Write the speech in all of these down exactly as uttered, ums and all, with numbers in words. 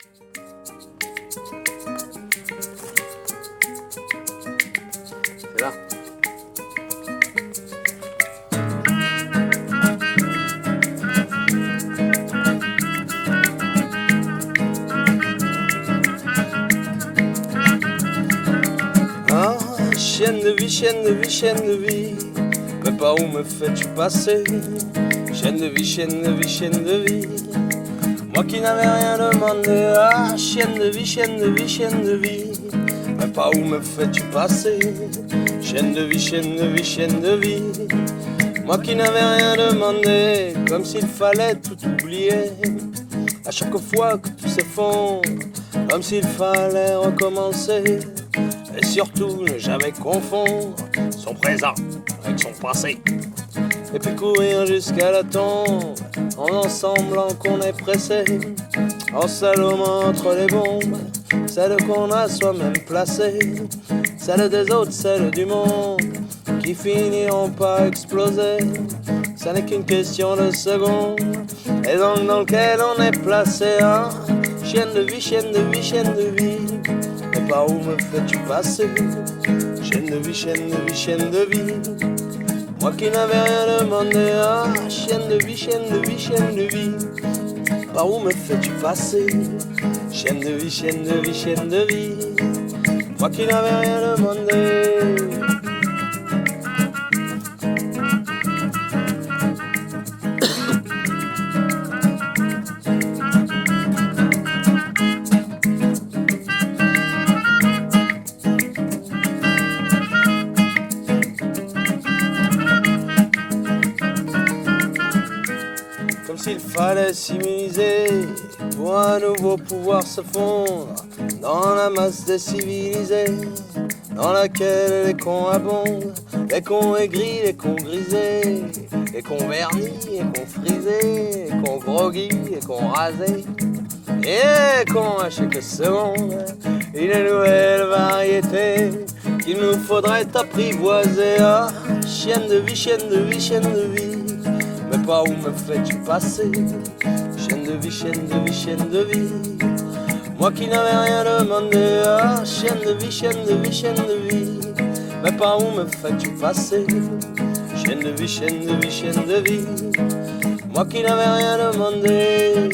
C'est là. Ah, chienne de vie, chienne de vie, chienne de vie, mais par où me fais-tu passer? Chienne de vie, chienne de vie, chienne de vie, moi qui n'avais rien demandé. Ah, chienne de vie, chienne de vie, chienne de vie, mais par où me fais-tu passer? Chienne de vie, chienne de vie, chienne de vie, moi qui n'avais rien demandé. Comme s'il fallait tout oublier à chaque fois que tout s'effondre, comme s'il fallait recommencer. Et surtout ne jamais confondre son présent avec son passé. Et puis courir jusqu'à la tombe en en semblant qu'on est pressé, en salomant entre les bombes, celles qu'on a soi-même placées, celles des autres, celles du monde, qui finiront par exploser. Ça n'est qu'une question de secondes, et donc dans lequel on est placé. Hein? Chienne de vie, chienne de vie, chienne de vie, et par où me fais-tu passer? Chienne de vie, chienne de vie, chienne de vie, moi qui n'avais rien demandé. Ah, chienne de vie, chienne de vie, chienne de vie, par où me fais-tu passer? Chienne de vie, chienne de vie, chienne de vie, moi qui n'avais rien demandé. S'il fallait s'immuniser pour un nouveau pouvoir se fondre dans la masse des civilisés, dans laquelle les cons abondent, les cons aigris, les cons grisés, les cons vernis, les cons frisés, les cons groggy, les cons rasés, et les cons à chaque seconde, une nouvelle variété qu'il nous faudrait apprivoiser. Ah, chienne de vie, chienne de vie, chienne de vie, mais par où me fais-tu passer? Chienne de vie, chienne de vie, chienne de vie, moi qui n'avais rien demandé. Ah, chienne de vie, chienne de vie, chienne de vie, mais par où me fais-tu passer? Chienne de vie, chienne de vie, chienne de vie, moi qui n'avais rien demandé.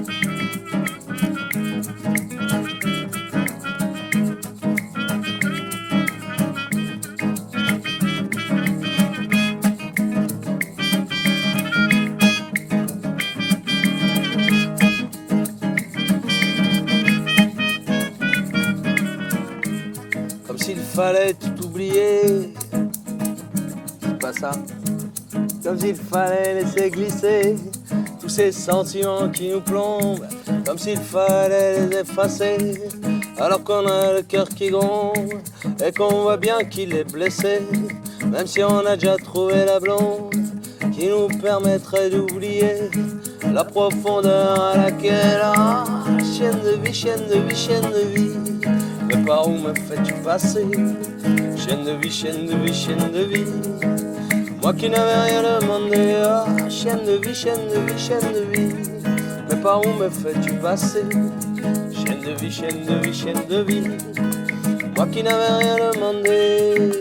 S'il fallait tout oublier, c'est pas ça. Comme s'il fallait laisser glisser tous ces sentiments qui nous plombent, comme s'il fallait les effacer, alors qu'on a le cœur qui gronde et qu'on voit bien qu'il est blessé, même si on a déjà trouvé la blonde qui nous permettrait d'oublier la profondeur à laquelle, ah, chienne de vie, chienne de vie, chienne de vie, mais par où me fais-tu passer? Chienne de vie, chienne de vie, chienne de vie, moi qui n'avais rien demandé. Ah, chienne de vie, chienne de vie, chienne de vie, mais par où me fais-tu passer? Chienne de vie, chienne de vie, chienne de vie, moi qui n'avais rien demandé.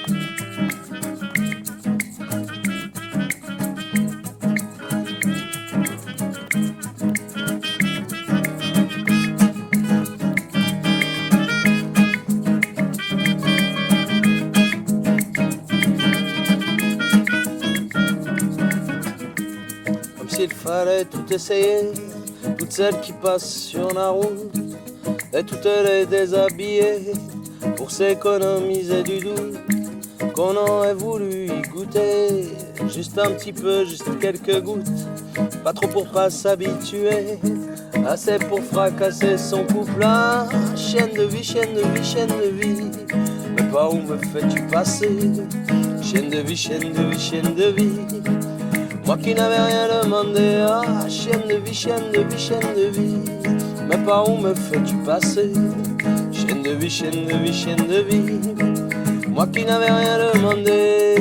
S'il fallait tout essayer, toutes celles qui passent sur la route, et toutes les déshabiller, pour s'économiser du doute, qu'on aurait voulu y goûter, juste un petit peu, juste quelques gouttes, pas trop pour pas s'habituer, assez pour fracasser son couple. Ah, chienne de vie, chienne de vie, chienne de vie, mais par où me fais-tu passer? Chienne de vie, chienne de vie, chienne de vie, moi qui n'avais rien demandé. Ah, chienne de vie, chienne de vie, chienne de vie, mais par où me fais-tu passer? Chienne de vie, chienne de vie, chienne de vie, moi qui n'avais rien demandé.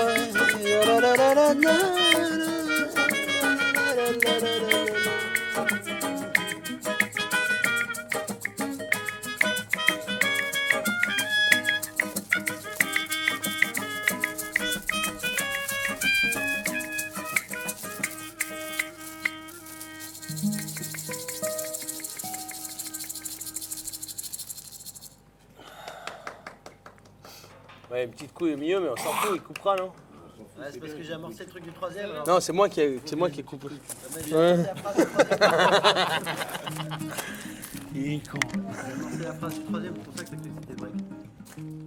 Ouais, une petite couille au milieu, mais on s'en fout, il coupera, non? Ouais, c'est parce que j'ai amorcé le truc du troisième. Alors... Non, c'est moi qui ai, c'est moi qui ai coupé. J'ai amorcé la phrase du troisième. Il est con. J'ai amorcé la phrase du troisième, c'est pour ça que t'as fait des breaks.